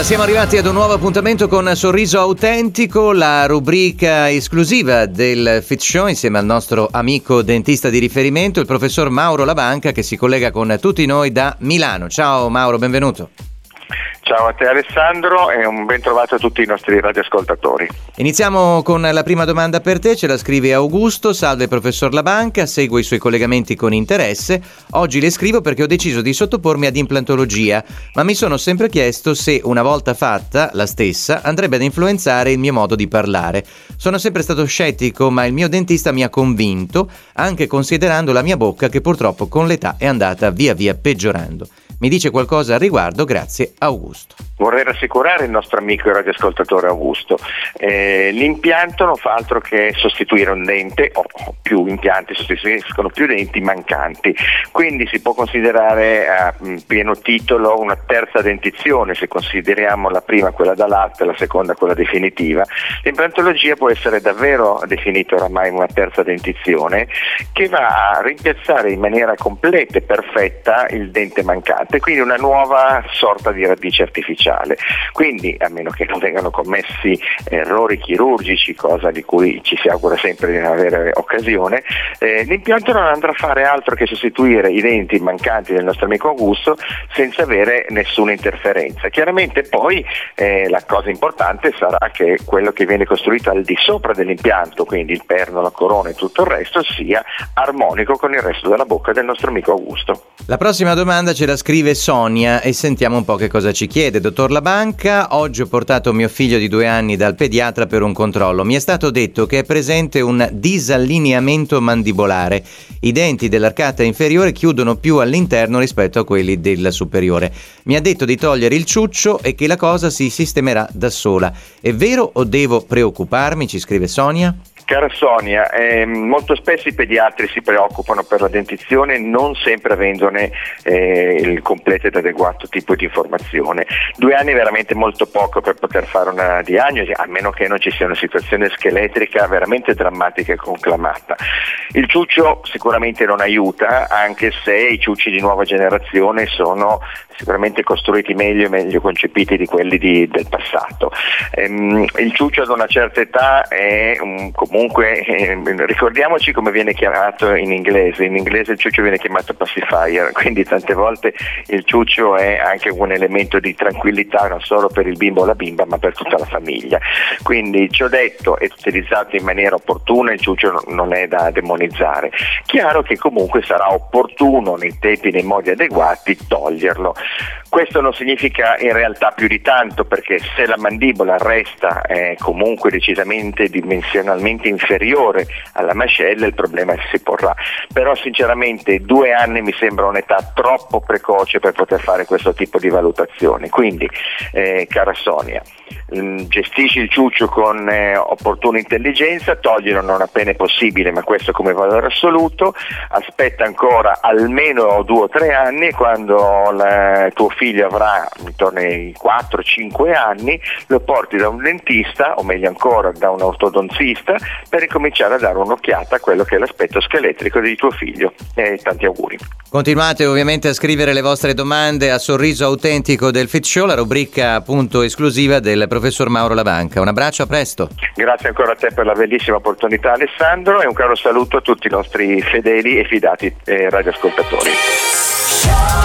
Siamo arrivati ad un nuovo appuntamento con Sorriso Autentico, la rubrica esclusiva del Fit Show insieme al nostro amico dentista di riferimento, il professor Mauro Labanca, che si collega con tutti noi da Milano. Ciao Mauro, benvenuto. Ciao a te Alessandro e un ben trovato a tutti i nostri radioascoltatori. Iniziamo con la prima domanda per te, ce la scrive Augusto. Salve professor Labanca, seguo i suoi collegamenti con interesse. Oggi le scrivo perché ho deciso di sottopormi ad implantologia, ma mi sono sempre chiesto se una volta fatta la stessa andrebbe ad influenzare il mio modo di parlare. Sono sempre stato scettico, ma il mio dentista mi ha convinto, anche considerando la mia bocca che purtroppo con l'età è andata via via peggiorando. Mi dice qualcosa al riguardo? Grazie, Augusto. Vorrei rassicurare il nostro amico e radioascoltatore Augusto. L'impianto non fa altro che sostituire un dente, o più impianti sostituiscono più denti mancanti, quindi si può considerare a pieno titolo una terza dentizione, se consideriamo la prima quella da latte e la seconda quella definitiva. L'implantologia può essere davvero definita oramai una terza dentizione che va a rimpiazzare in maniera completa e perfetta il dente mancante, quindi una nuova sorta di radice artificiale. Quindi, a meno che non vengano commessi errori chirurgici, cosa di cui ci si augura sempre di non avere occasione, l'impianto non andrà a fare altro che sostituire i denti mancanti del nostro amico Augusto senza avere nessuna interferenza. Chiaramente poi la cosa importante sarà che quello che viene costruito al di sopra dell'impianto, quindi il perno, la corona e tutto il resto, sia armonico con il resto della bocca del nostro amico Augusto. La prossima domanda ce la scrive Sonia e sentiamo un po' che cosa ci chiede. Dottor Labanca, oggi ho portato mio figlio di 2 anni dal pediatra per un controllo. Mi è stato detto che è presente un disallineamento mandibolare. I denti dell'arcata inferiore chiudono più all'interno rispetto a quelli della superiore. Mi ha detto di togliere il ciuccio e che la cosa si sistemerà da sola. È vero o devo preoccuparmi? Ci scrive Sonia. Cara Sonia, molto spesso i pediatri si preoccupano per la dentizione non sempre avendone il completo ed adeguato tipo di informazione. 2 anni è veramente molto poco per poter fare una diagnosi, a meno che non ci sia una situazione scheletrica veramente drammatica e conclamata. Il ciuccio sicuramente non aiuta, anche se i ciucci di nuova generazione sono sicuramente costruiti meglio e meglio concepiti di quelli del passato. Il ciuccio ad una certa età è comunque ricordiamoci come viene chiamato in inglese il ciuccio viene chiamato pacifier, quindi tante volte il ciuccio è anche un elemento di tranquillità non solo per il bimbo o la bimba ma per tutta la famiglia, quindi ciò detto e utilizzato in maniera opportuna il ciuccio non è da demonizzare. Chiaro che comunque sarà opportuno nei tempi e nei modi adeguati toglierlo. Questo non significa in realtà più di tanto, perché se la mandibola resta comunque decisamente dimensionalmente inferiore alla mascella il problema si porrà, però sinceramente 2 anni mi sembra un'età troppo precoce per poter fare questo tipo di valutazione, quindi cara Sonia, gestisci il ciuccio con opportuna intelligenza, toglilo non appena è possibile, ma questo come valore assoluto, aspetta ancora almeno 2 o 3 anni, quando tuo figlio avrà intorno ai 4-5 anni lo porti da un dentista, o meglio ancora da un ortodontista, per ricominciare a dare un'occhiata a quello che è l'aspetto scheletrico di tuo figlio, e tanti auguri. Continuate ovviamente a scrivere le vostre domande a Sorriso Autentico del Fit Show, la rubrica appunto esclusiva del professor Mauro Labanca. Un abbraccio, a presto. Grazie ancora a te per la bellissima opportunità Alessandro, e un caro saluto a tutti i nostri fedeli e fidati radioascoltatori.